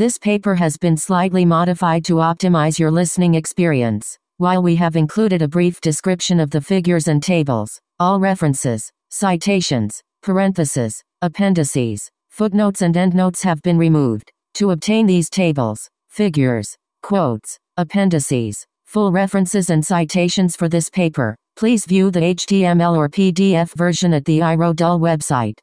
This paper has been slightly modified to optimize your listening experience. While we have included a brief description of the figures and tables, all references, citations, parentheses, appendices, footnotes and endnotes have been removed. To obtain these tables, figures, quotes, appendices, full references and citations for this paper, please view the HTML or PDF version at the iRodul website,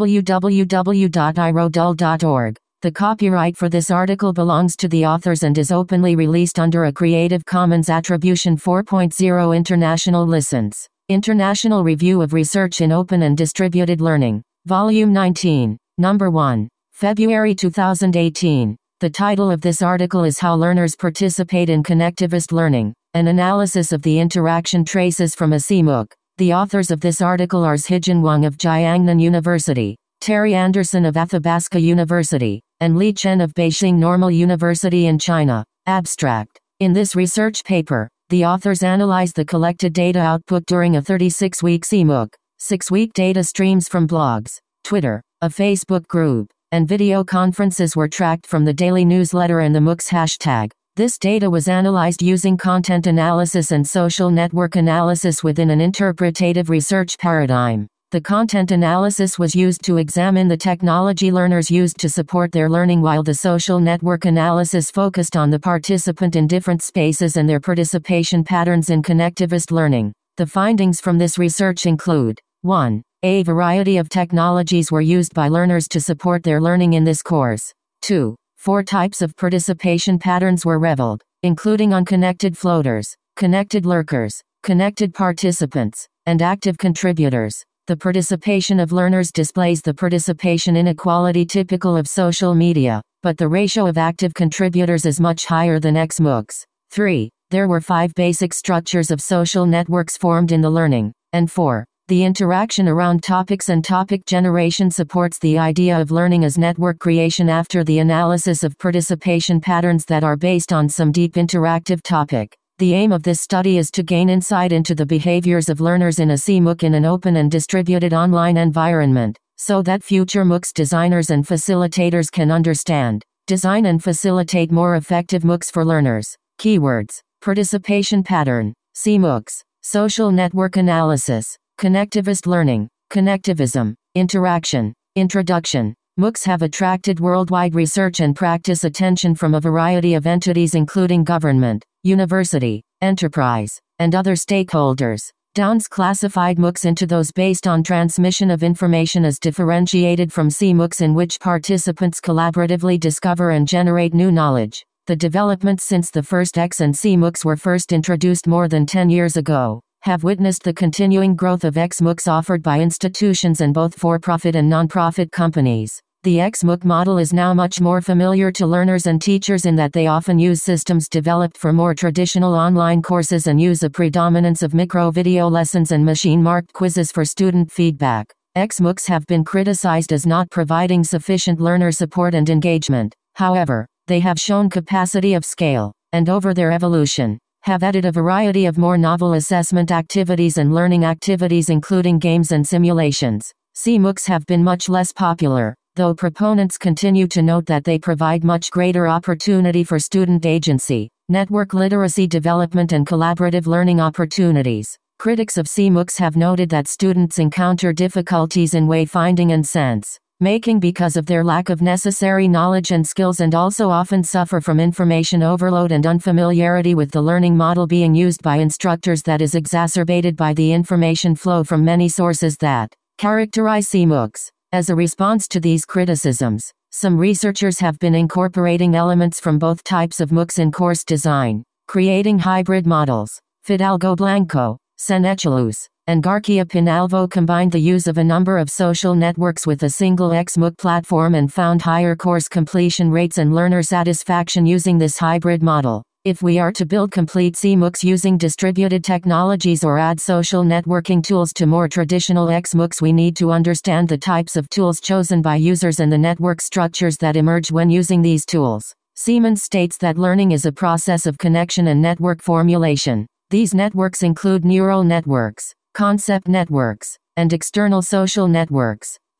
www.irodul.org. The copyright for this article belongs to the authors and is openly released under a Creative Commons Attribution 4.0 International License. International Review of Research in Open and Distributed Learning. Volume 19. Number 1. February 2018. The title of this article is How Learners Participate in Connectivist Learning, an analysis of the interaction traces from a CMOOC. The authors of this article are Zhijun Wang of Jiangnan University, Terry Anderson of Athabasca University, and Li Chen of Beijing Normal University in China. Abstract. In this research paper, the authors analyzed the collected data output during a 36-week CMOOC. 6-week data streams from blogs, Twitter, a Facebook group, and video conferences were tracked from the daily newsletter and the MOOCs hashtag. This data was analyzed using content analysis and social network analysis within an interpretative research paradigm. The content analysis was used to examine the technology learners used to support their learning, while the social network analysis focused on the participant in different spaces and their participation patterns in connectivist learning. The findings from this research include: 1. A variety of technologies were used by learners to support their learning in this course. 2. 4 types of participation patterns were revealed, including unconnected floaters, connected lurkers, connected participants, and active contributors. The participation of learners displays the participation inequality typical of social media, but the ratio of active contributors is much higher than XMOOCs. 3. There were 5 basic structures of social networks formed in the learning. And 4. The interaction around topics and topic generation supports the idea of learning as network creation after the analysis of participation patterns that are based on some deep interactive topic. The aim of this study is to gain insight into the behaviors of learners in a CMOOC in an open and distributed online environment, so that future MOOCs designers and facilitators can understand, design and facilitate more effective MOOCs for learners. Keywords: participation pattern, CMOOCs, social network analysis, connectivist learning, connectivism, interaction. Introduction. MOOCs have attracted worldwide research and practice attention from a variety of entities including government, university, enterprise, and other stakeholders. Downs classified MOOCs into those based on transmission of information as differentiated from CMOOCs in which participants collaboratively discover and generate new knowledge. The developments since the first X and CMOOCs were first introduced more than 10 years ago have witnessed the continuing growth of XMOOCs offered by institutions and both for-profit and non-profit companies. The XMOOC model is now much more familiar to learners and teachers in that they often use systems developed for more traditional online courses and use a predominance of micro-video lessons and machine-marked quizzes for student feedback. XMOOCs have been criticized as not providing sufficient learner support and engagement. However, they have shown capacity of scale, and over their evolution, have added a variety of more novel assessment activities and learning activities including games and simulations. CMOOCs have been much less popular, though proponents continue to note that they provide much greater opportunity for student agency, network literacy development and collaborative learning opportunities. Critics of CMOOCs have noted that students encounter difficulties in wayfinding and sense making because of their lack of necessary knowledge and skills, and also often suffer from information overload and unfamiliarity with the learning model being used by instructors that is exacerbated by the information flow from many sources that characterize CMOOCs. As a response to these criticisms, some researchers have been incorporating elements from both types of MOOCs in course design, creating hybrid models. Fidalgo Blanco, Senechelus, and Garcia Pinalvo combined the use of a number of social networks with a single XMOOC platform and found higher course completion rates and learner satisfaction using this hybrid model. If we are to build complete CMOOCs using distributed technologies or add social networking tools to more traditional XMOOCs, we need to understand the types of tools chosen by users and the network structures that emerge when using these tools. Siemens states that learning is a process of connection and network formulation. These networks include neural networks, concept networks, and external social networks.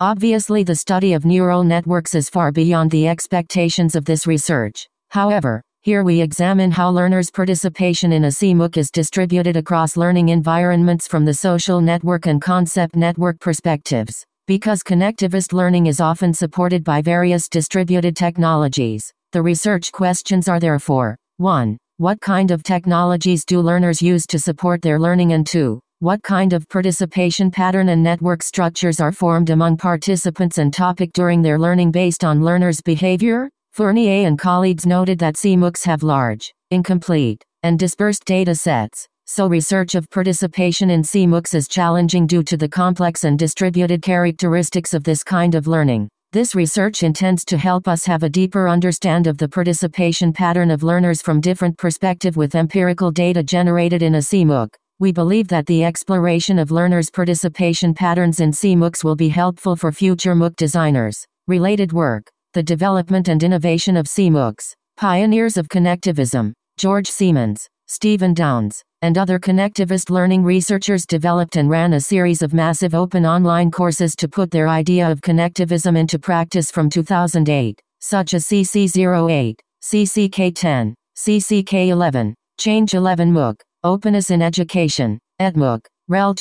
Obviously, the study of neural networks is far beyond the expectations of this research. However, here we examine how learners' participation in a CMOOC is distributed across learning environments from the social network and concept network perspectives. Because connectivist learning is often supported by various distributed technologies, the research questions are therefore: 1. What kind of technologies do learners use to support their learning? And 2. What kind of participation pattern and network structures are formed among participants and topic during their learning based on learners' behavior? Fournier and colleagues noted that CMOOCs have large, incomplete, and dispersed data sets, so research of participation in CMOOCs is challenging due to the complex and distributed characteristics of this kind of learning. This research intends to help us have a deeper understanding of the participation pattern of learners from different perspectives with empirical data generated in a CMOOC. We believe that the exploration of learners' participation patterns in CMOOCs will be helpful for future MOOC designers. Related work: The Development and Innovation of CMOOCs. Pioneers of Connectivism. George Siemens, Stephen Downes, and other connectivist learning researchers developed and ran a series of massive open online courses to put their idea of connectivism into practice from 2008, such as CC08, CCK10, CCK11, Change 11 MOOC, Openness in Education, EdMOOC, REL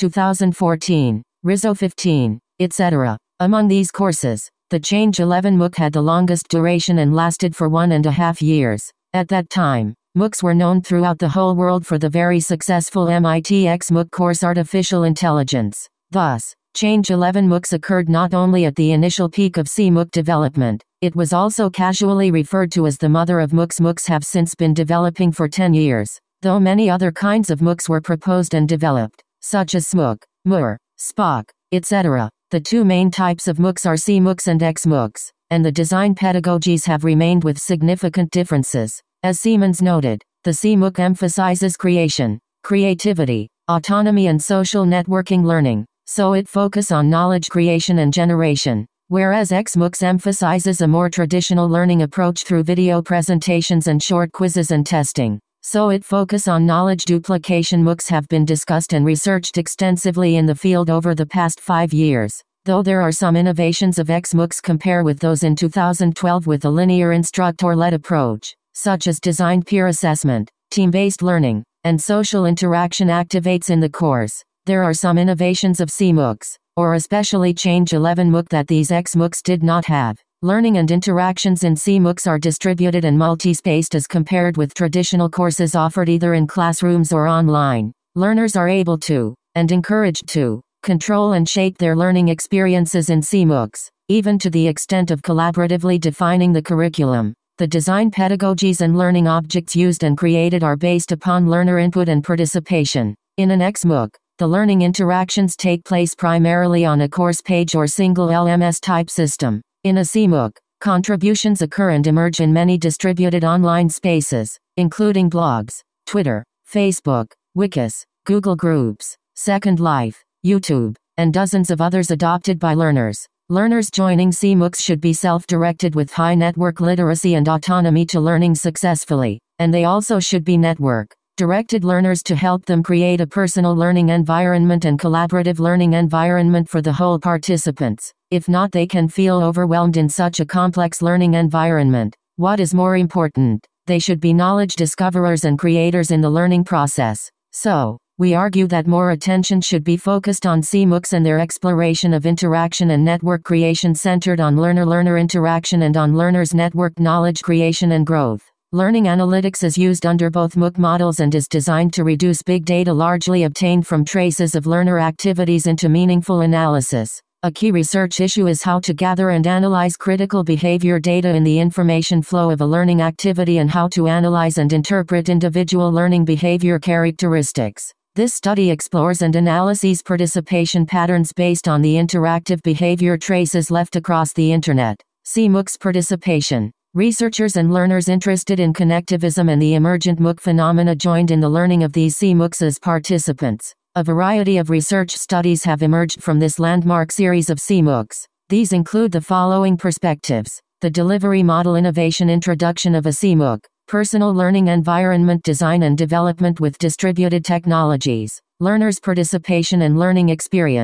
2014, RISO 15, etc. Among these courses, the Change 11 MOOC had the longest duration and lasted for 1.5 years. At that time, MOOCs were known throughout the whole world for the very successful MIT XMOOC course Artificial Intelligence. Thus, Change 11 MOOCs occurred not only at the initial peak of CMOOC development, it was also casually referred to as the mother of MOOCs. MOOCs have since been developing for 10 years, though many other kinds of MOOCs were proposed and developed, such as SMOOC, MOOR, SPOC, etc. The two main types of MOOCs are CMOOCs and XMOOCs, and the design pedagogies have remained with significant differences. As Siemens noted, the CMOOC emphasizes creation, creativity, autonomy and social networking learning, so it focuses on knowledge creation and generation, whereas XMOOCs emphasizes a more traditional learning approach through video presentations and short quizzes and testing, so it focuses on knowledge duplication. MOOCs have been discussed and researched extensively in the field over the past 5 years, though there are some innovations of XMOOCs compared with those in 2012 with a linear instructor-led approach, such as designed peer assessment, team-based learning, and social interaction activates in the course. There are some innovations of CMOOCs, or especially Change 11 MOOC, that these XMOOCs did not have. Learning and interactions in CMOOCs are distributed and multi-spaced as compared with traditional courses offered either in classrooms or online. Learners are able to, and encouraged to, control and shape their learning experiences in CMOOCs, even to the extent of collaboratively defining the curriculum. The design pedagogies and learning objects used and created are based upon learner input and participation. In an XMOOC, the learning interactions take place primarily on a course page or single LMS type system. In a CMOOC, contributions occur and emerge in many distributed online spaces, including blogs, Twitter, Facebook, Wikis, Google Groups, Second Life, YouTube, and dozens of others adopted by learners. Learners joining CMOOCs should be self-directed with high network literacy and autonomy to learning successfully, and they also should be network-directed learners to help them create a personal learning environment and collaborative learning environment for the whole participants. If not, they can feel overwhelmed in such a complex learning environment. What is more important? They should be knowledge discoverers and creators in the learning process. So, we argue that more attention should be focused on CMOOCs and their exploration of interaction and network creation centered on learner-learner interaction and on learners' network knowledge creation and growth. Learning analytics is used under both MOOC models and is designed to reduce big data largely obtained from traces of learner activities into meaningful analysis. A key research issue is how to gather and analyze critical behavior data in the information flow of a learning activity and how to analyze and interpret individual learning behavior characteristics. This study explores and analyses participation patterns based on the interactive behavior traces left across the Internet. CMOOCs participation. Researchers and learners interested in connectivism and the emergent MOOC phenomena joined in the learning of these CMOOCs as participants. A variety of research studies have emerged from this landmark series of CMOOCs. These include the following perspectives: the delivery model innovation introduction of a CMOOC, personal learning environment design and development with distributed technologies, learners' participation and learning experience,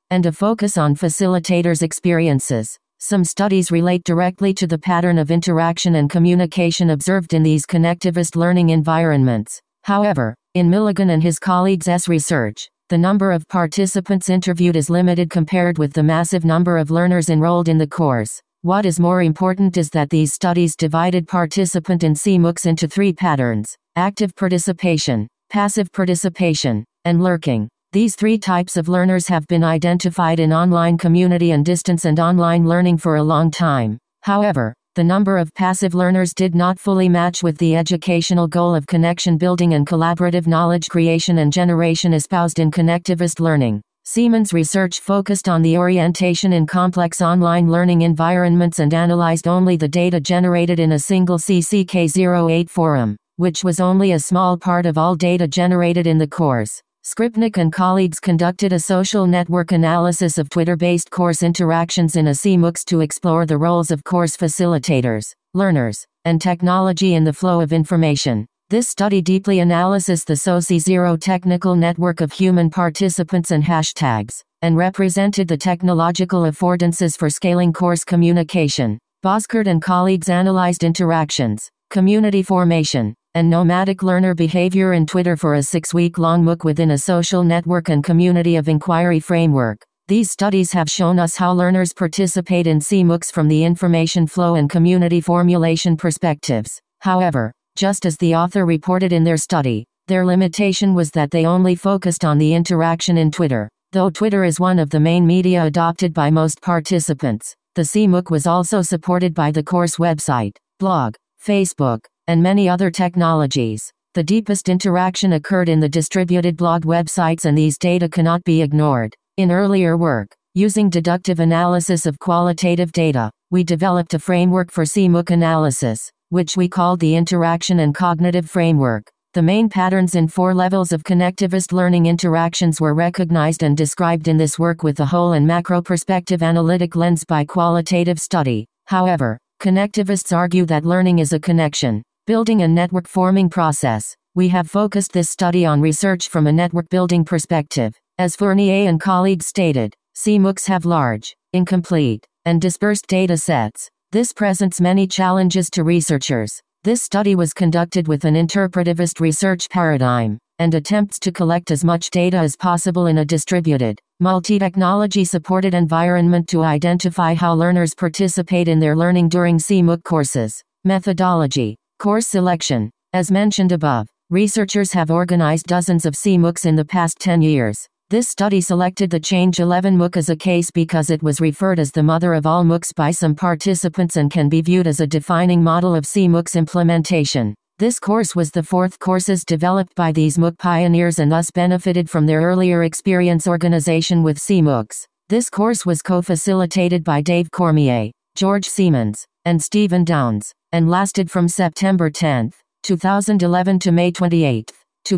and a focus on facilitators' experiences. Some studies relate directly to the pattern of interaction and communication observed in these connectivist learning environments. However, in Milligan and his colleagues' research, the number of participants interviewed is limited compared with the massive number of learners enrolled in the course. What is more important is that these studies divided participant in CMOOCs into three patterns: active participation, passive participation, and lurking. These three types of learners have been identified in online community and distance and online learning for a long time. However, the number of passive learners did not fully match with the educational goal of connection building and collaborative knowledge creation and generation espoused in connectivist learning. Siemens research focused on the orientation in complex online learning environments and analyzed only the data generated in a single CCK08 forum, which was only a small part of all data generated in the course. Skripnik and colleagues conducted a social network analysis of Twitter-based course interactions in a CMOOCs to explore the roles of course facilitators, learners, and technology in the flow of information. This study deeply analyzes the SOCI0 technical network of human participants and hashtags, and represented the technological affordances for scaling course communication. Boskert and colleagues analyzed interactions, community formation, and nomadic learner behavior in Twitter for a 6-week-long MOOC within a social network and community of inquiry framework. These studies have shown us how learners participate in CMOOCs from the information flow and community formulation perspectives. However, just as the author reported in their study, their limitation was that they only focused on the interaction in Twitter. Though Twitter is one of the main media adopted by most participants, the CMOOC was also supported by the course website, blog, Facebook, and many other technologies. The deepest interaction occurred in the distributed blog websites, and these data cannot be ignored. In earlier work, using deductive analysis of qualitative data, we developed a framework for CMOOC analysis, which we called the Interaction and Cognitive Framework. The main patterns in 4 levels of connectivist learning interactions were recognized and described in this work with a whole and macro perspective analytic lens by qualitative study. However, connectivists argue that learning is a connection, building and network forming process. We have focused this study on research from a network building perspective. As Fournier and colleagues stated, CMOOCs have large, incomplete, and dispersed data sets. This presents many challenges to researchers. This study was conducted with an interpretivist research paradigm, and attempts to collect as much data as possible in a distributed, multi-technology supported environment to identify how learners participate in their learning during CMOOC courses. Methodology. Course selection. As mentioned above, researchers have organized dozens of CMOOCs in the past 10 years. This study selected the Change 11 MOOC as a case because it was referred as the mother of all MOOCs by some participants and can be viewed as a defining model of CMOOCs implementation. This course was the 4th courses developed by these MOOC pioneers and thus benefited from their earlier experience organization with CMOOCs. This course was co-facilitated by Dave Cormier, George Siemens, and Stephen Downes, and lasted from September 10, 2011 to May 28,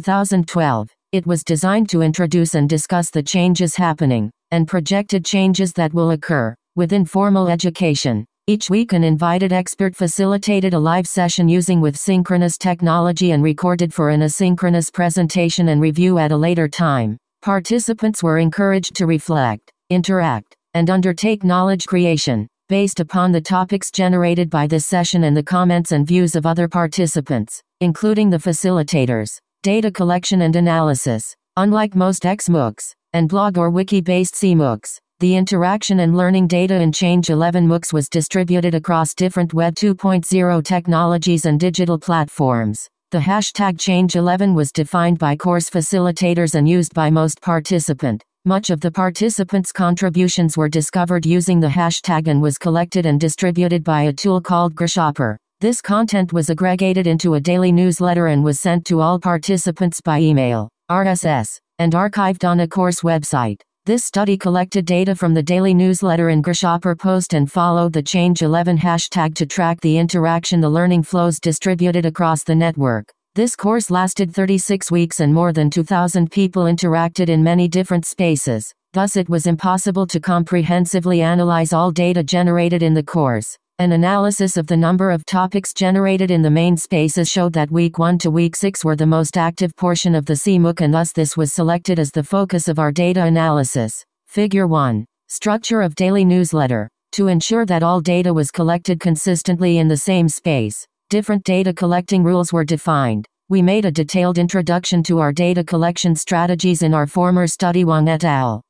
2012. It was designed to introduce and discuss the changes happening, and projected changes that will occur, within formal education. Each week an invited expert facilitated a live session using with synchronous technology and recorded for an asynchronous presentation and review at a later time. Participants were encouraged to reflect, interact, and undertake knowledge creation, based upon the topics generated by this session and the comments and views of other participants, including the facilitators. Data collection and analysis. Unlike most XMOOCs, and blog or wiki-based CMOOCs, the interaction and learning data in Change 11 MOOCs was distributed across different Web 2.0 technologies and digital platforms. The hashtag Change 11 was defined by course facilitators and used by most participants. Much of the participants' contributions were discovered using the hashtag and was collected and distributed by a tool called Grasshopper. This content was aggregated into a daily newsletter and was sent to all participants by email, RSS, and archived on a course website. This study collected data from the daily newsletter and Grasshopper post and followed the Change 11 hashtag to track the interaction the learning flows distributed across the network. This course lasted 36 weeks and more than 2,000 people interacted in many different spaces. Thus it was impossible to comprehensively analyze all data generated in the course. An analysis of the number of topics generated in the main spaces showed that week 1 to week 6 were the most active portion of the CMOOC, and thus this was selected as the focus of our data analysis. Figure 1. Structure of daily newsletter. To ensure that all data was collected consistently in the same space, different data collecting rules were defined. We made a detailed introduction to our data collection strategies in our former study, Wang et al.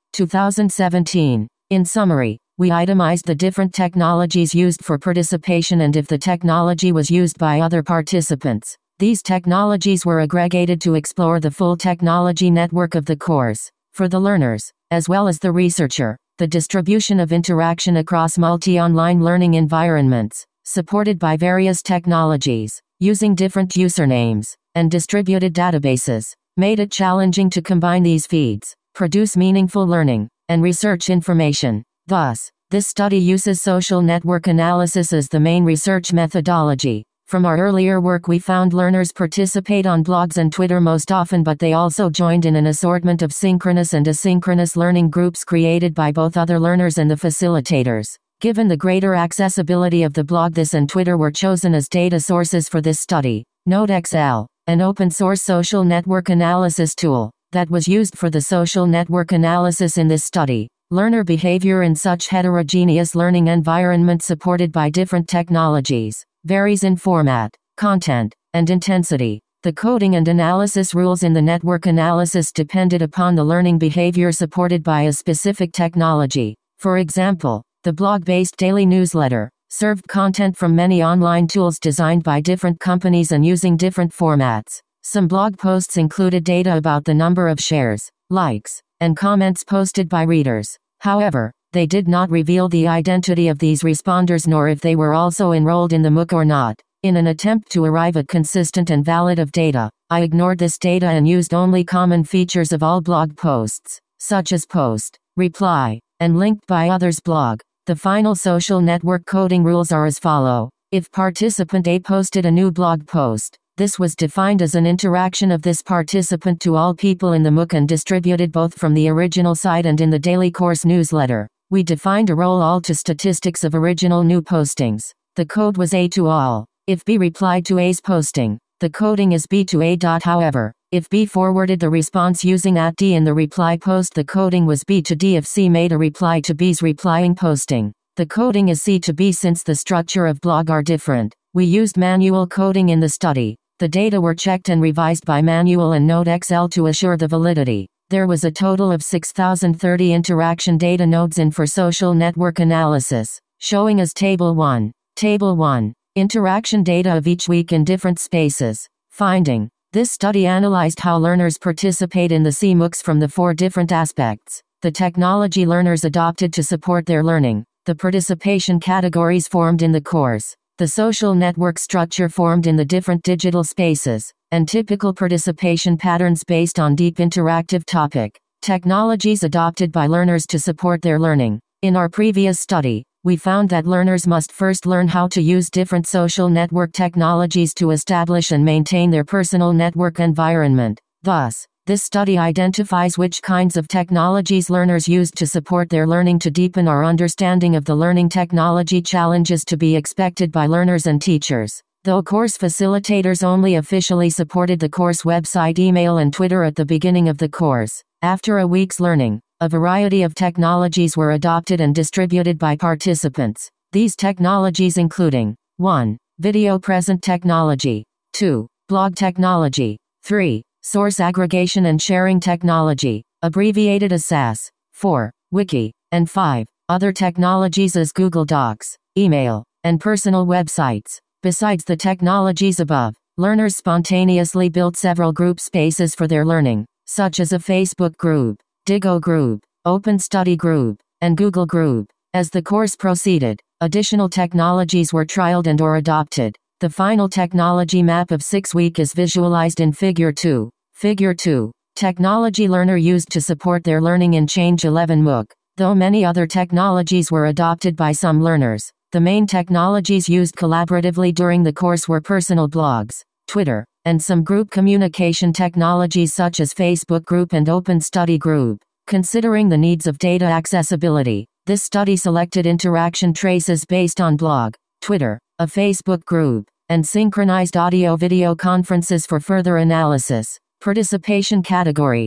2017. In summary, we itemized the different technologies used for participation and if the technology was used by other participants. These technologies were aggregated to explore the full technology network of the course. For the learners, as well as the researcher, the distribution of interaction across multi-online learning environments, supported by various technologies, using different usernames, and distributed databases, made it challenging to combine these feeds, produce meaningful learning, and research information. Thus, this study uses social network analysis as the main research methodology. From our earlier work, we found learners participate on blogs and Twitter most often, but they also joined in an assortment of synchronous and asynchronous learning groups created by both other learners and the facilitators. Given the greater accessibility of the blog, this and Twitter were chosen as data sources for this study. NodeXL, an open-source social network analysis tool, that was used for the social network analysis in this study. Learner behavior in such heterogeneous learning environments supported by different technologies varies in format, content, and intensity. The coding and analysis rules in the network analysis depended upon the learning behavior supported by a specific technology. For example, the blog-based daily newsletter served content from many online tools designed by different companies and using different formats. Some blog posts included data about the number of shares, likes, and comments posted by readers. However, they did not reveal the identity of these responders nor if they were also enrolled in the MOOC or not. In an attempt to arrive at consistent and valid of data, I ignored this data and used only common features of all blog posts, such as post, reply, and linked by others blog. The final social network coding rules are as follow. If participant A posted a new blog post, this was defined as an interaction of this participant to all people in the MOOC and distributed both from the original site and in the daily course newsletter. We defined a role all to statistics of original new postings. The code was A to all. If B replied to A's posting, the coding is B to A. However, if B forwarded the response using @D in the reply post, the coding was B to D. If C made a reply to B's replying posting, the coding is C to B. Since the structure of blog are different, we used manual coding in the study. The data were checked and revised by manual and NodeXL to assure the validity. There was a total of 6,030 interaction data nodes in for social network analysis, showing as Table 1. Table 1. Interaction data of each week in different spaces. Finding. This study analyzed how learners participate in the CMOOCs from the 4 different aspects. The technology learners adopted to support their learning. The participation categories formed in the course. The social network structure formed in the different digital spaces, and typical participation patterns based on deep interactive topic. Technologies adopted by learners to support their learning. In our previous study, we found that learners must first learn how to use different social network technologies to establish and maintain their personal network environment. Thus, this study identifies which kinds of technologies learners used to support their learning to deepen our understanding of the learning technology challenges to be expected by learners and teachers. Though course facilitators only officially supported the course website, email, and Twitter at the beginning of the course, after a week's learning, a variety of technologies were adopted and distributed by participants. These technologies including 1. Video present technology, 2. Blog technology, 3. Source aggregation and sharing technology, abbreviated as SAS, 4. Wiki, and 5. Other technologies as Google Docs, email, and personal websites. Besides the technologies above, learners spontaneously built several group spaces for their learning, such as a Facebook group, Digo group, Open Study group, and Google group. As the course proceeded, additional technologies were trialed and or adopted. The final technology map of 6 week is visualized in Figure 2. Figure 2. Technology learner used to support their learning in Change 11 MOOC. Though many other technologies were adopted by some learners, the main technologies used collaboratively during the course were personal blogs, Twitter, and some group communication technologies such as Facebook group and Open Study group. Considering the needs of data accessibility, this study selected interaction traces based on blog, Twitter, a Facebook group, and synchronized audio-video conferences for further analysis. Participation categories.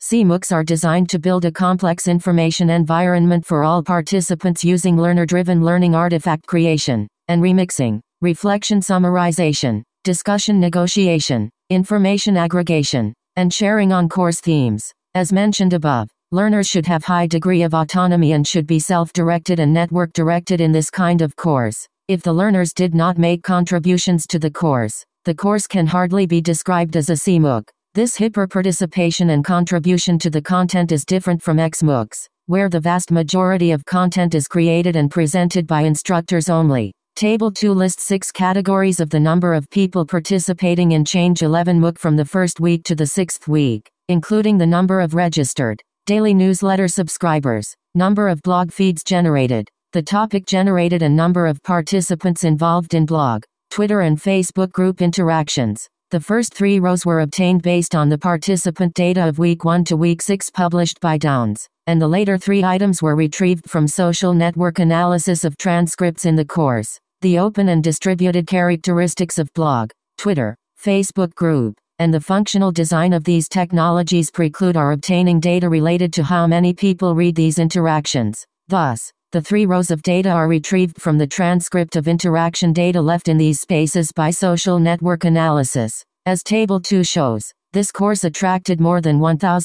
CMOOCs are designed to build a complex information environment for all participants using learner-driven learning artifact creation and remixing, reflection summarization, discussion negotiation, information aggregation, and sharing on course themes. As mentioned above, learners should have high degree of autonomy and should be self-directed and network-directed in this kind of course. If the learners did not make contributions to the course can hardly be described as a CMOOC. This hyper-participation and contribution to the content is different from XMOOCs, where the vast majority of content is created and presented by instructors only. Table 2 lists 6 categories of the number of people participating in Change 11 MOOC from the first week to the 6th week, including the number of registered daily newsletter subscribers, number of blog feeds generated, the topic generated and number of participants involved in blog, Twitter and Facebook group interactions. The first 3 rows were obtained based on the participant data of week 1 to week 6 published by Downs, and the later 3 items were retrieved from social network analysis of transcripts in the course. The open and distributed characteristics of blog, Twitter, Facebook group, and the functional design of these technologies preclude our obtaining data related to how many people read these interactions. Thus, the 3 rows of data are retrieved from the transcript of interaction data left in these spaces by social network analysis. As Table 2 shows, this course attracted more than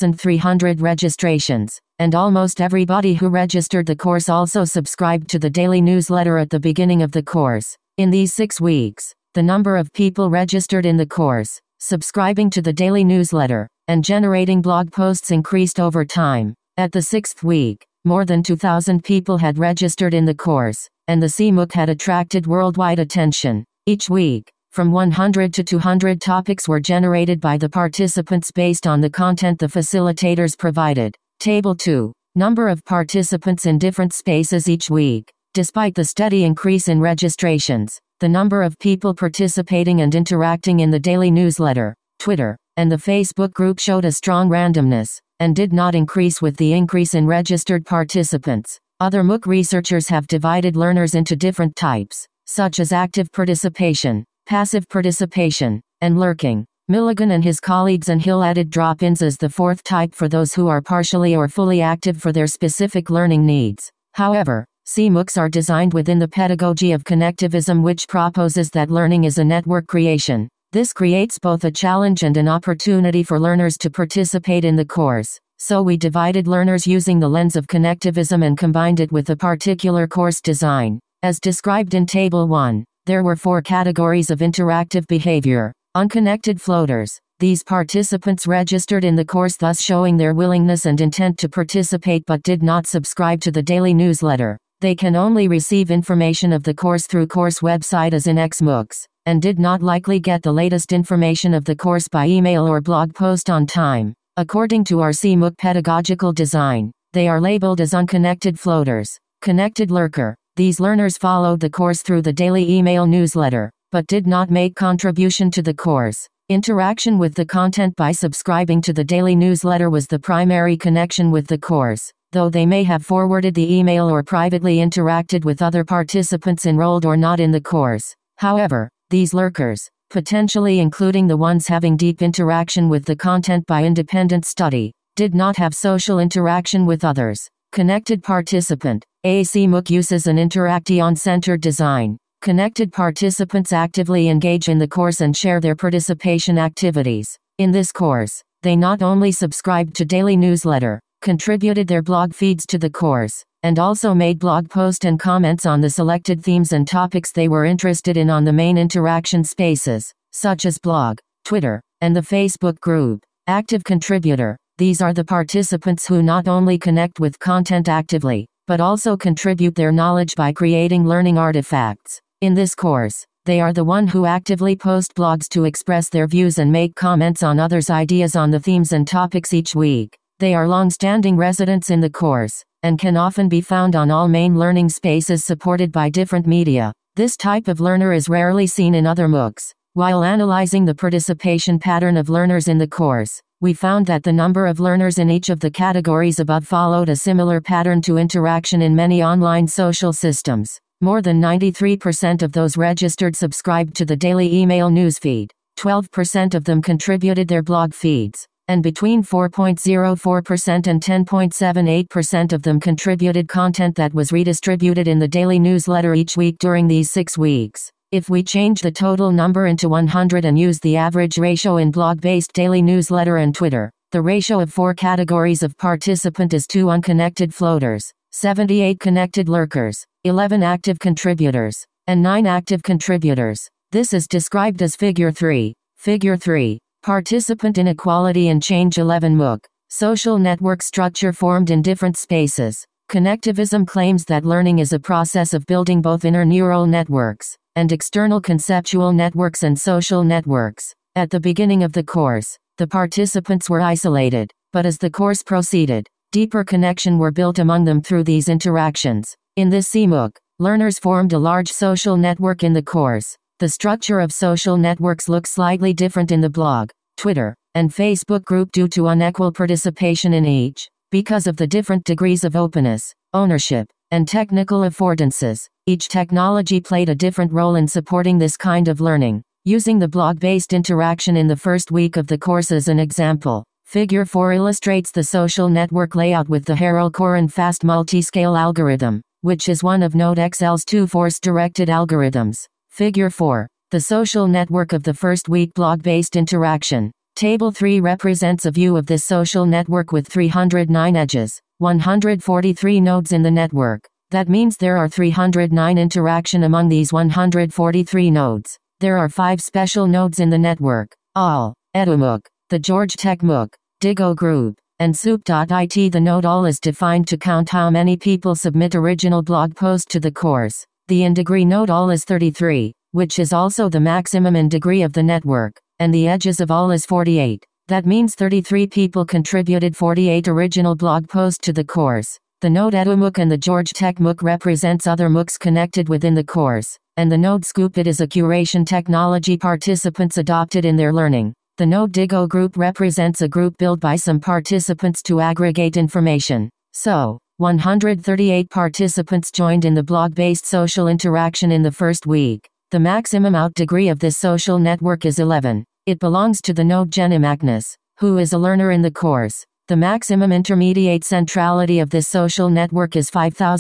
1,300 registrations, and almost everybody who registered the course also subscribed to the daily newsletter at the beginning of the course. In these 6 weeks, the number of people registered in the course, subscribing to the daily newsletter, and generating blog posts increased over time. At the 6th week, more than 2,000 people had registered in the course, and the CMOOC had attracted worldwide attention. Each week, from 100 to 200 topics were generated by the participants based on the content the facilitators provided. Table 2. Number of participants in different spaces each week. Despite the steady increase in registrations, the number of people participating and interacting in the daily newsletter, Twitter, and the Facebook group showed a strong randomness, and did not increase with the increase in registered participants. Other MOOC researchers have divided learners into different types, such as active participation, passive participation, and lurking. Milligan and his colleagues and Hill added drop-ins as the 4th type for those who are partially or fully active for their specific learning needs. However, CMOOCs are designed within the pedagogy of connectivism, which proposes that learning is a network creation. This creates both a challenge and an opportunity for learners to participate in the course. So we divided learners using the lens of connectivism and combined it with a particular course design. As described in Table 1, there were 4 categories of interactive behavior. Unconnected floaters. These participants registered in the course, thus showing their willingness and intent to participate but did not subscribe to the daily newsletter. They can only receive information of the course through course website as in XMOOCs, and did not likely get the latest information of the course by email or blog post on time. According to our CMOOC pedagogical design, they are labeled as unconnected floaters. Connected lurker. These learners followed the course through the daily email newsletter, but did not make contribution to the course. Interaction with the content by subscribing to the daily newsletter was the primary connection with the course, though they may have forwarded the email or privately interacted with other participants enrolled or not in the course. However, these lurkers, potentially including the ones having deep interaction with the content by independent study, did not have social interaction with others. Connected participant. A CMOOC uses an interaction-centered design. Connected participants actively engage in the course and share their participation activities. In this course, they not only subscribed to daily newsletter, contributed their blog feeds to the course, and also made blog posts and comments on the selected themes and topics they were interested in on the main interaction spaces, such as blog, Twitter, and the Facebook group. Active contributor. These are the participants who not only connect with content actively, but also contribute their knowledge by creating learning artifacts. In this course, they are the one who actively post blogs to express their views and make comments on others' ideas on the themes and topics each week. They are long-standing residents in the course, and can often be found on all main learning spaces supported by different media. This type of learner is rarely seen in other MOOCs. While analyzing the participation pattern of learners in the course, we found that the number of learners in each of the categories above followed a similar pattern to interaction in many online social systems. More than 93% of those registered subscribed to the daily email newsfeed. 12% of them contributed their blog feeds. and between 4.04% and 10.78% of them contributed content that was redistributed in the daily newsletter each week during these 6 weeks. If we change the total number into 100 and use the average ratio in blog-based daily newsletter and Twitter, the ratio of 4 categories of participant is 2 unconnected floaters, 78 connected lurkers, 11 active contributors, and 9 active contributors. This is described as Figure 3. Figure 3. Participant inequality and change 11 MOOC. Social network structure formed in different spaces. Connectivism claims that learning is a process of building both inner neural networks and external conceptual networks and social networks. At the beginning of the course, the participants were isolated, but as the course proceeded, deeper connection were built among them through these interactions. In this CMOOC, learners formed a large social network in the course. The structure of social networks looks slightly different in the blog, Twitter, and Facebook group due to unequal participation in each. Because of the different degrees of openness, ownership, and technical affordances, each technology played a different role in supporting this kind of learning. Using the blog-based interaction in the first week of the course as an example, Figure 4 illustrates the social network layout with the Harel-Koren fast multiscale algorithm, which is one of NodeXL's 2 force-directed algorithms. Figure 4. The social network of the first week blog-based interaction. Table 3 represents a view of this social network with 309 edges, 143 nodes in the network. That means there are 309 interaction among these 143 nodes. There are 5 special nodes in the network: All, EduMOOC, the George Tech MOOC, Digo Group, and Soup.it. The node All is defined to count how many people submit original blog post to the course. The in-degree node All is 33, which is also the maximum in degree of the network, and the edges of All is 48. That means 33 people contributed 48 original blog posts to the course. The node EduMOOC and the George Tech MOOC represents other MOOCs connected within the course, and the node Scoop.it is a curation technology participants adopted in their learning. The node Digo Group represents a group built by some participants to aggregate information. So, 138 participants joined in the blog-based social interaction in the first week. The maximum out degree of this social network is 11. It belongs to the node Jenny Magnus, who is a learner in the course. The maximum intermediate centrality of this social network is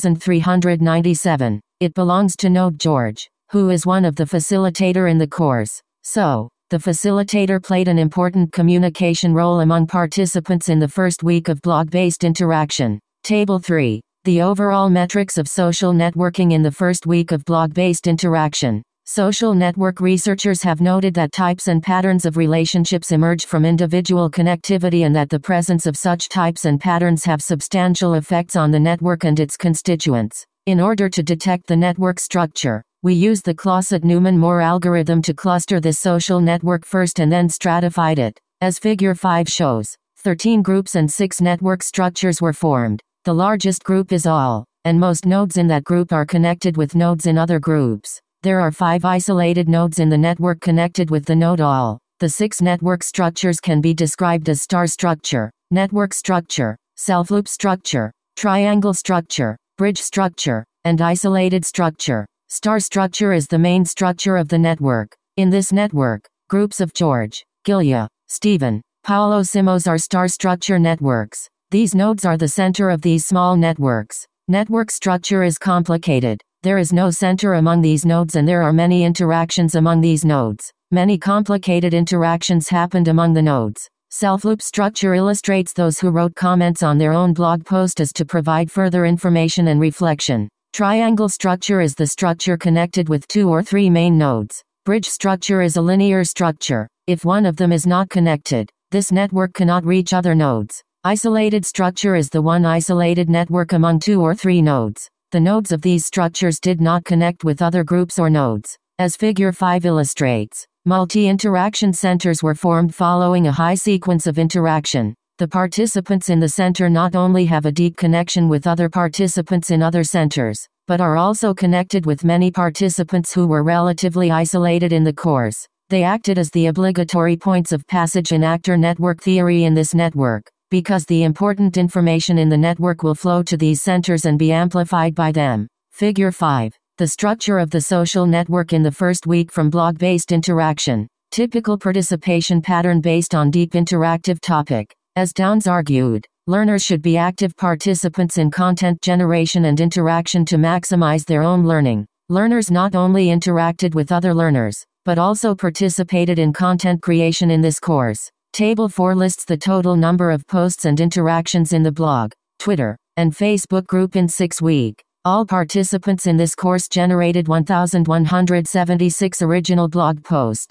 5397. It belongs to node George, who is one of the facilitator in the course. So, the facilitator played an important communication role among participants in the first week of blog-based interaction. Table 3. The overall metrics of social networking in the first week of blog-based interaction. Social network researchers have noted that types and patterns of relationships emerge from individual connectivity and that the presence of such types and patterns have substantial effects on the network and its constituents. In order to detect the network structure, we use the Closet-Newman-Moore algorithm to cluster this social network first and then stratified it. As Figure 5 shows, 13 groups and 6 network structures were formed. The largest group is All, and most nodes in that group are connected with nodes in other groups. There are 5 isolated nodes in the network connected with the node All. The 6 network structures can be described as star structure, network structure, self-loop structure, triangle structure, bridge structure, and isolated structure. Star structure is the main structure of the network. In this network, groups of George, Gilya, Stephen, Paolo Simos are star structure networks. These nodes are the center of these small networks. Network structure is complicated. There is no center among these nodes and there are many interactions among these nodes. Many complicated interactions happened among the nodes. Self-loop structure illustrates those who wrote comments on their own blog post as to provide further information and reflection. Triangle structure is the structure connected with 2 or 3 main nodes. Bridge structure is a linear structure. If one of them is not connected, this network cannot reach other nodes. Isolated structure is the one isolated network among 2 or 3 nodes. The nodes of these structures did not connect with other groups or nodes. As Figure 5 illustrates, multi-interaction centers were formed following a high sequence of interaction. The participants in the center not only have a deep connection with other participants in other centers, but are also connected with many participants who were relatively isolated in the course. They acted as the obligatory points of passage in actor network theory in this network, because the important information in the network will flow to these centers and be amplified by them. Figure 5. The structure of the social network in the first week from blog-based interaction. typical participation pattern based on deep interactive topic. As Downes argued, learners should be active participants in content generation and interaction to maximize their own learning. Learners not only interacted with other learners, but also participated in content creation in this course. Table 4 lists the total number of posts and interactions in the blog, Twitter, and Facebook group in 6 weeks. All participants in this course generated 1,176 original blog posts,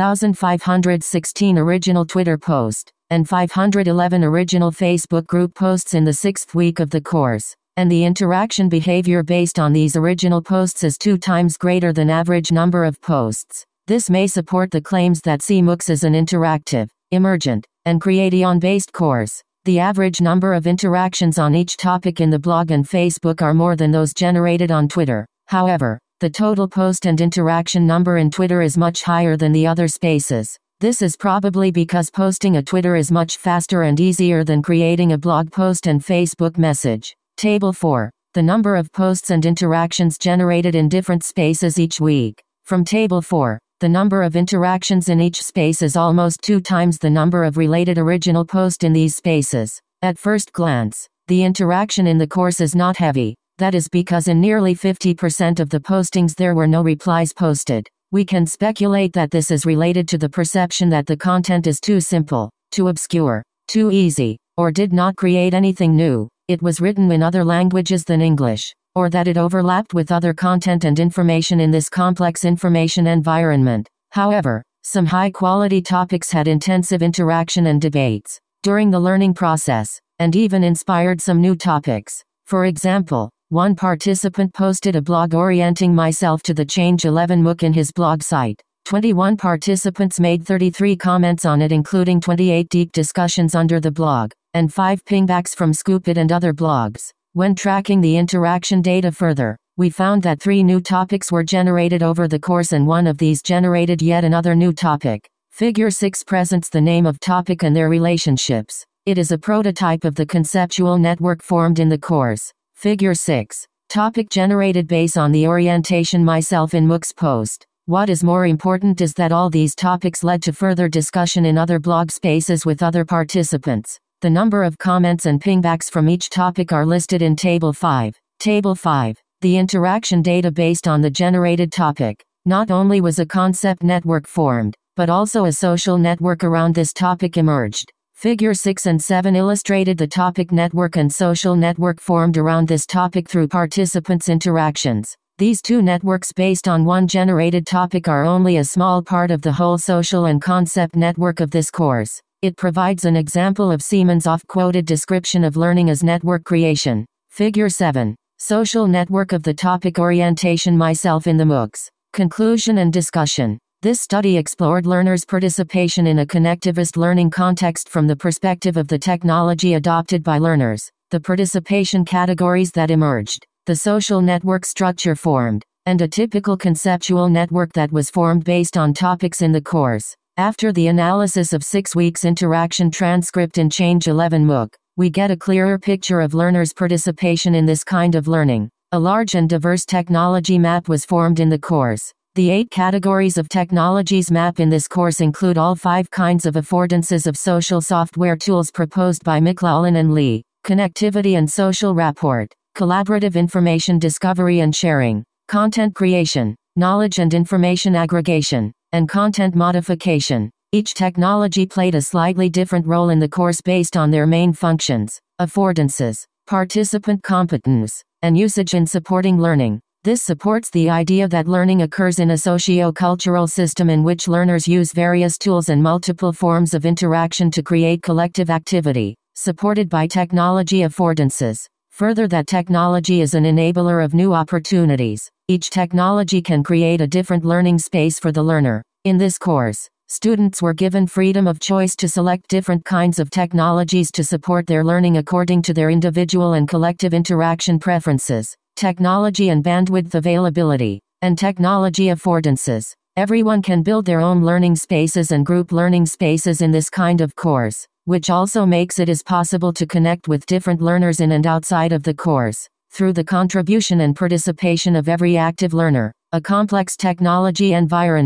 2,516 original Twitter posts, and 511 original Facebook group posts in the 6th week of the course. And the interaction behavior based on these original posts is 2 times greater than average number of posts. This may support the claims that CMOOCs is an interactive, emergent, and creation-based course. The average number of interactions on each topic in the blog and Facebook are more than those generated on Twitter. However, the total post and interaction number in Twitter is much higher than the other spaces. This is probably because posting a Twitter is much faster and easier than creating a blog post and Facebook message. Table 4. The number of posts and interactions generated in different spaces each week. From Table 4. The number of interactions in each space is almost 2 times the number of related original posts in these spaces. At first glance, the interaction in the course is not heavy. That is because in nearly 50% of the postings there were no replies posted. We can speculate that this is related to the perception that the content is too simple, too obscure, too easy, or did not create anything new. It was written in other languages than English, or that it overlapped with other content and information in this complex information environment. However, some high-quality topics had intensive interaction and debates during the learning process, and even inspired some new topics. For example, one participant posted a blog orienting myself to the Change 11 MOOC in his blog site. 21 participants made 33 comments on it, including 28 deep discussions under the blog, and 5 pingbacks from Scoopit and other blogs. When tracking the interaction data further, we found that 3 new topics were generated over the course, and one of these generated yet another new topic. Figure 6 presents the name of topic and their relationships. It is a prototype of the conceptual network formed in the course. Figure 6. Topic generated based on the orientation myself in MOOCs post. What is more important is that all these topics led to further discussion in other blog spaces with other participants. The number of comments and pingbacks from each topic are listed in Table 5. Table 5. The interaction data based on the generated topic. Not only was a concept network formed, but also a social network around this topic emerged. Figure 6 and 7 illustrated the topic network and social network formed around this topic through participants' interactions. These 2 networks based on one generated topic are only a small part of the whole social and concept network of this course. It provides an example of Siemens' oft-quoted description of learning as network creation. Figure 7. Social network of the topic orientation myself in the MOOCs. Conclusion and discussion. This study explored learners' participation in a connectivist learning context from the perspective of the technology adopted by learners, the participation categories that emerged, the social network structure formed, and a typical conceptual network that was formed based on topics in the course. After the analysis of 6 weeks interaction transcript in Change 11 MOOC, we get a clearer picture of learners' participation in this kind of learning. A large and diverse technology map was formed in the course. The 8 categories of technologies map in this course include all 5 kinds of affordances of social software tools proposed by McLaughlin and Lee: connectivity and social rapport, collaborative information discovery and sharing, content creation, knowledge and information aggregation, and content modification. Each technology played a slightly different role in the course based on their main functions, affordances, participant competence, and usage in supporting learning. This supports the idea that learning occurs in a socio-cultural system in which learners use various tools and multiple forms of interaction to create collective activity, supported by technology affordances. Further, that technology is an enabler of new opportunities. Each technology can create a different learning space for the learner. In this course, students were given freedom of choice to select different kinds of technologies to support their learning according to their individual and collective interaction preferences. Technology and bandwidth availability, and technology affordances. Everyone can build their own learning spaces and group learning spaces in this kind of course, which also makes it is possible to connect with different learners in and outside of the course, through the contribution and participation of every active learner. A complex technology environment.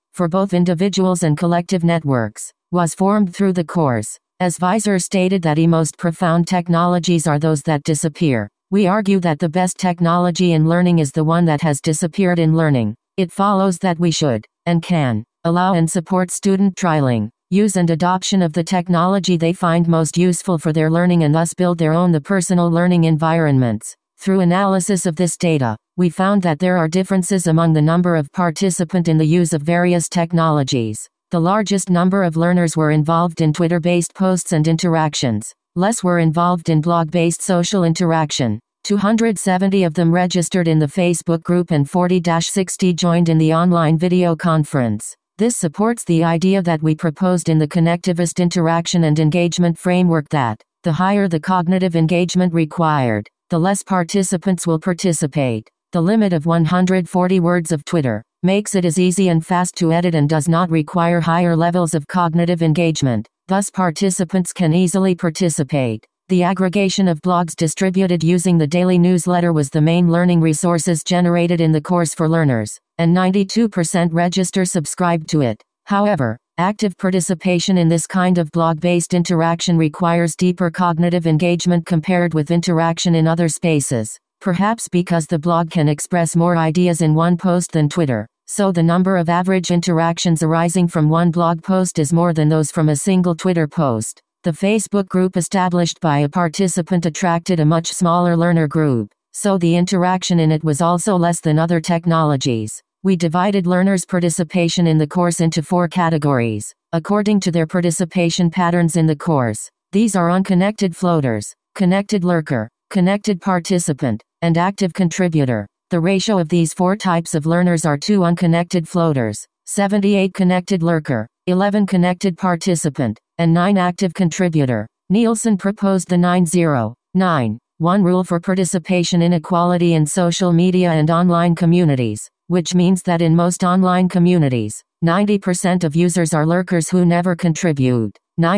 for both individuals and collective networks, was formed through the course. As Weiser stated that the most profound technologies are those that disappear. We argue that the best technology in learning is the one that has disappeared in learning. It follows that we should, and can, allow and support student trialing, use and adoption of the technology they find most useful for their learning and thus build their own personal learning environments. Through analysis of this data, we found that there are differences among the number of participants in the use of various technologies. The largest number of learners were involved in Twitter-based posts and interactions. Less were involved in blog-based social interaction. 270 of them registered in the Facebook group and 40-60 joined in the online video conference. This supports the idea that we proposed in the connectivist interaction and engagement framework that, the higher the cognitive engagement required, the less participants will participate. The limit of 140 words of Twitter makes it as easy and fast to edit and does not require higher levels of cognitive engagement. Thus participants can easily participate. The aggregation of blogs distributed using the daily newsletter was the main learning resources generated in the course for learners, and 92% register subscribed to it. However, active participation in this kind of blog-based interaction requires deeper cognitive engagement compared with interaction in other spaces. Perhaps because the blog can express more ideas in one post than Twitter. So the number of average interactions arising from one blog post is more than those from a single Twitter post. The Facebook group established by a participant attracted a much smaller learner group, so the interaction in it was also less than other technologies. We divided learners' participation in the course into 4 categories, according to their participation patterns in the course. These are unconnected floaters, connected lurker, connected participant, and active contributor. The ratio of these 4 types of learners are 2 unconnected floaters, 78 connected lurker, 11 connected participant, and 9 active contributor. Nielsen proposed the 9-0-9-1 rule for participation inequality in social media and online communities, which means that in most online communities, 90% of users are lurkers who never contribute,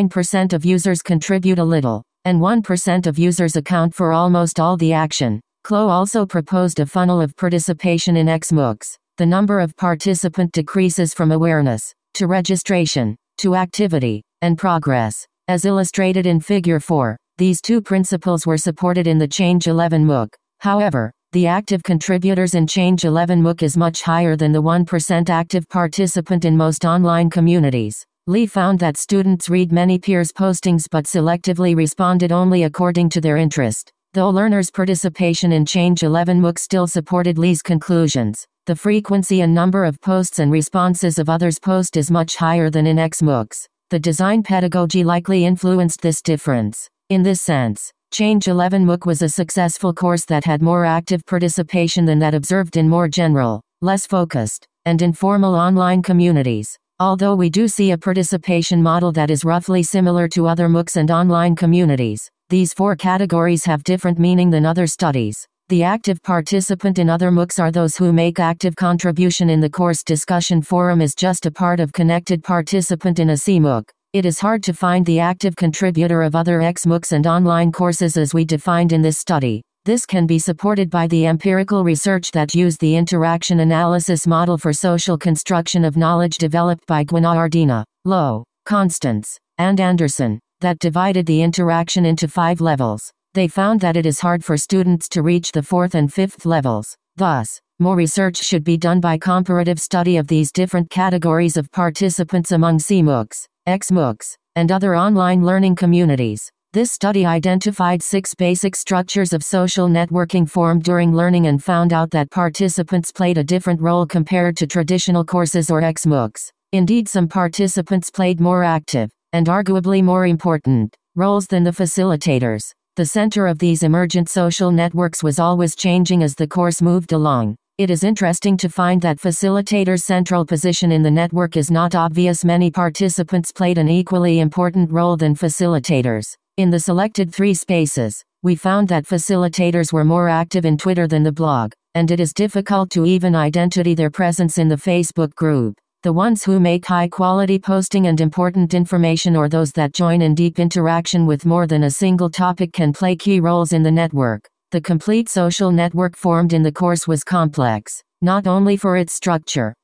9% of users contribute a little, and 1% of users account for almost all the action. Clow also proposed a funnel of participation in XMOOCs. The number of participant decreases from awareness, to registration, to activity, and progress. As illustrated in Figure 4, these 2 principles were supported in the Change 11 MOOC. However, the active contributors in Change 11 MOOC is much higher than the 1% active participant in most online communities. Lee found that students read many peers' postings but selectively responded only according to their interest. Though learners' participation in Change 11 MOOC still supported Lee's conclusions, the frequency and number of posts and responses of others' post is much higher than in XMOOCs. The design pedagogy likely influenced this difference. In this sense, Change 11 MOOC was a successful course that had more active participation than that observed in more general, less focused, and informal online communities. Although we do see a participation model that is roughly similar to other MOOCs and online communities, these 4 categories have different meaning than other studies. The active participant in other MOOCs are those who make active contribution in the course discussion forum is just a part of connected participant in a CMOOC. It is hard to find the active contributor of other XMOOCs and online courses as we defined in this study. This can be supported by the empirical research that used the interaction analysis model for social construction of knowledge developed by Guinardina, Lowe, Constance, and Anderson, that divided the interaction into 5 levels. They found that it is hard for students to reach the 4th and 5th levels. Thus, more research should be done by comparative study of these different categories of participants among CMOOCs, XMOOCs, and other online learning communities. This study identified 6 basic structures of social networking formed during learning and found out that participants played a different role compared to traditional courses or XMOOCs. Indeed, some participants played more active, and arguably more important, roles than the facilitators. The center of these emergent social networks was always changing as the course moved along. It is interesting to find that facilitators' central position in the network is not obvious. Many participants played an equally important role than facilitators. In the selected 3 spaces, we found that facilitators were more active in Twitter than the blog, and it is difficult to even identify their presence in the Facebook group. The ones who make high-quality posting and important information or those that join in deep interaction with more than a single topic can play key roles in the network. The complete social network formed in the course was complex, not only for its structure,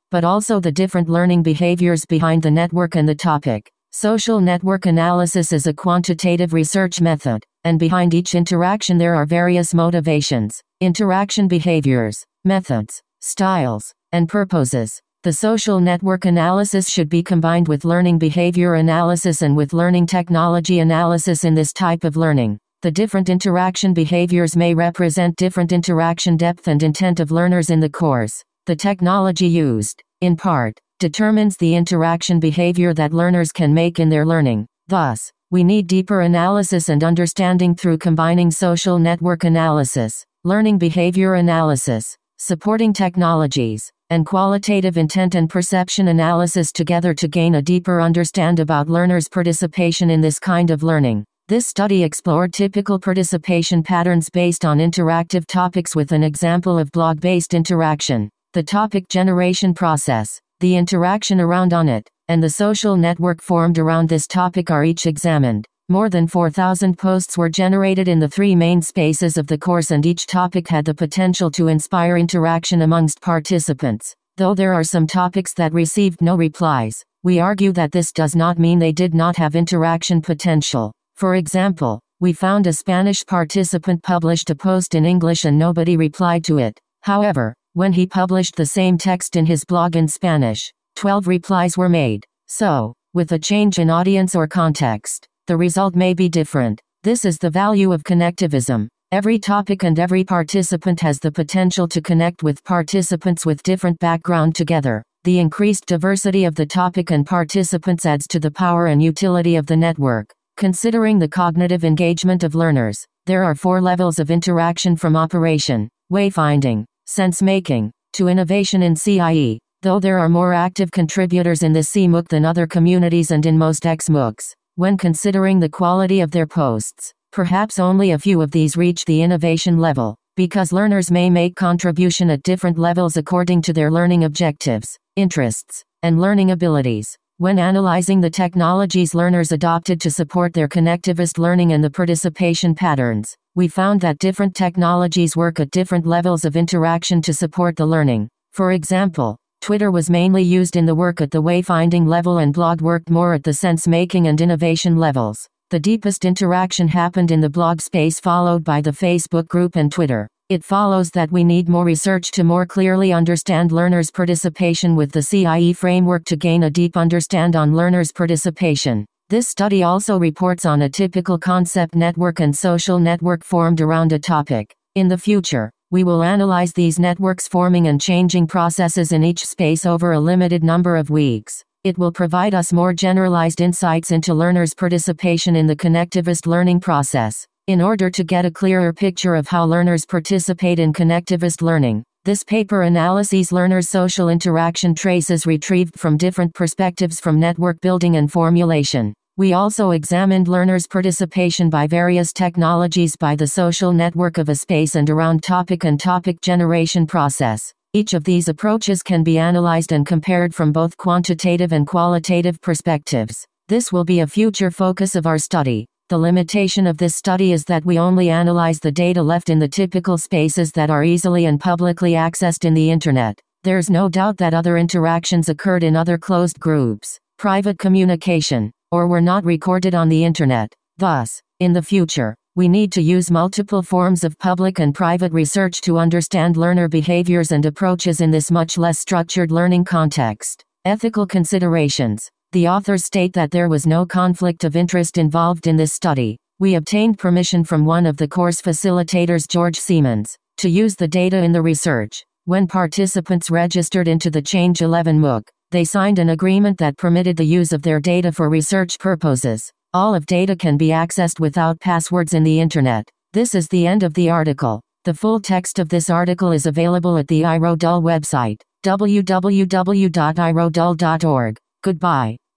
but also the different learning behaviors behind the network and the topic. Social network analysis is a quantitative research method, and behind each interaction there are various motivations, interaction behaviors, methods, styles, and purposes. The social network analysis should be combined with learning behavior analysis and with learning technology analysis in this type of learning. The different interaction behaviors may represent different interaction depth and intent of learners in the course. The technology used, in part, determines the interaction behavior that learners can make in their learning. Thus, we need deeper analysis and understanding through combining social network analysis, learning behavior analysis, supporting technologies, and qualitative intent and perception analysis together to gain a deeper understanding about learners' participation in this kind of learning. This study explored typical participation patterns based on interactive topics with an example of blog-based interaction. The topic generation process, the interaction around on it, and the social network formed around this topic are each examined. More than 4,000 posts were generated in the three main spaces of the course, and each topic had the potential to inspire interaction amongst participants. Though there are some topics that received no replies, we argue that this does not mean they did not have interaction potential. For example, we found a Spanish participant published a post in English and nobody replied to it. However, when he published the same text in his blog in Spanish, 12 replies were made. So, with a change in audience or context, the result may be different. This is the value of connectivism. Every topic and every participant has the potential to connect with participants with different background together. The increased diversity of the topic and participants adds to the power and utility of the network. Considering the cognitive engagement of learners, there are 4 levels of interaction, from operation, wayfinding, sense-making, to innovation in CIE, though there are more active contributors in this CMOOC than other communities and in most XMOOCs. When considering the quality of their posts, perhaps only a few of these reach the innovation level, because learners may make contribution at different levels according to their learning objectives, interests, and learning abilities. When analyzing the technologies learners adopted to support their connectivist learning and the participation patterns, we found that different technologies work at different levels of interaction to support the learning. For example, Twitter was mainly used in the work at the wayfinding level and blog worked more at the sense-making and innovation levels. The deepest interaction happened in the blog space, followed by the Facebook group and Twitter. It follows that we need more research to more clearly understand learners' participation with the CIE framework to gain a deep understanding on learners' participation. This study also reports on a typical concept network and social network formed around a topic. In the future, we will analyze these networks forming and changing processes in each space over a limited number of weeks. It will provide us more generalized insights into learners' participation in the connectivist learning process. In order to get a clearer picture of how learners participate in connectivist learning, this paper analyzes learners' social interaction traces retrieved from different perspectives from network building and formulation. We also examined learners' participation by various technologies by the social network of a space and around topic and topic generation process. Each of these approaches can be analyzed and compared from both quantitative and qualitative perspectives. This will be a future focus of our study. The limitation of this study is that we only analyze the data left in the typical spaces that are easily and publicly accessed in the Internet. There's no doubt that other interactions occurred in other closed groups, private communication, or were not recorded on the Internet. Thus, in the future, we need to use multiple forms of public and private research to understand learner behaviors and approaches in this much less structured learning context. Ethical considerations. The authors state that there was no conflict of interest involved in this study. We obtained permission from one of the course facilitators, George Siemens, to use the data in the research. When participants registered into the Change 11 MOOC, they signed an agreement that permitted the use of their data for research purposes. All of data can be accessed without passwords in the Internet. This is the end of the article. The full text of this article is available at the iRodul website, www.irodul.org. Goodbye.